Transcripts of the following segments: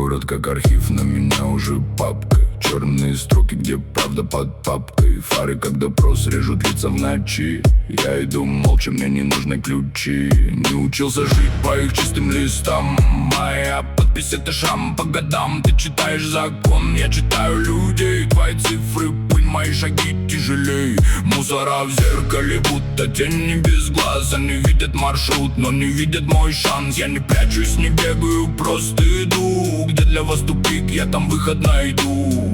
город как архив, на меня уже папка. Черные строки, где правда под папкой. Фары, как допрос, режут лица в ночи. Я иду молча, мне не нужны ключи. Не учился жить по их чистым листам. Моя подпись — это шрам по годам. Ты читаешь закон, я читаю людей. Твои цифры — пыль, мои шаги тяжелей. Мусора в зеркале, будто тени без глаз. Они видят маршрут, но не видят мой шанс. Я не прячусь, не бегаю, просто иду. Где для вас тупик, я там выход найду.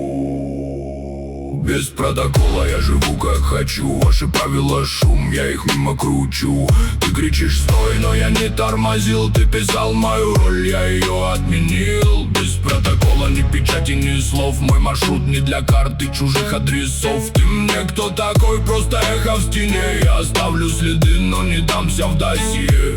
Без протокола я живу как хочу. Ваши правила шум, я их мимо кручу. Ты кричишь стой, но я не тормозил. Ты писал мою роль, я ее отменил. Без протокола ни печати, ни слов. Мой маршрут не для карты чужих адресов. Ты мне кто такой, просто эхо в стене. Я оставлю следы, но не дамся в досье.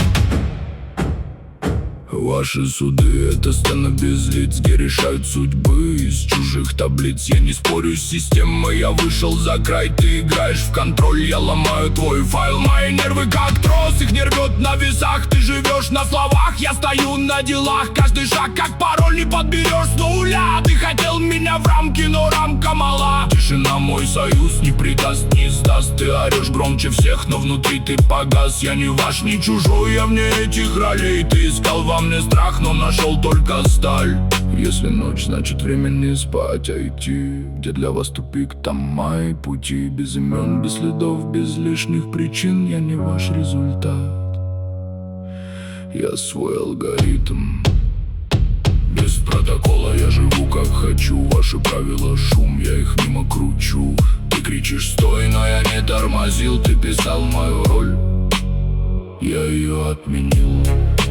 Ваши суды — это сцена без лиц, где решают судьбы из чужих таблиц. Я не спорю с системой, я вышел за край. Ты играешь в контроль, я ломаю твой файл. Мои нервы как трос, их не рвет на весах. Ты живешь на словах, я стою на делах. Каждый шаг как пароль, не подберешь с нуля. Ты хотел меня в рамки, но рамка мала. Тишина мой союз, не предаст, не сдаст. Ты орешь громче всех, но внутри ты погас. Я не ваш, не чужой, я вне этих ролей. Ты искал во мне страх, но нашел только сталь. Если ночь, значит время не спать, а идти. Где для вас тупик, там мои пути. Без имен, без следов, без лишних причин. Я не ваш результат, я свой алгоритм. Без протокола я живу как хочу. Ваши правила шум, я их мимо кручу. Ты кричишь стой, но я не тормозил. Ты писал мою роль, я ее отменил.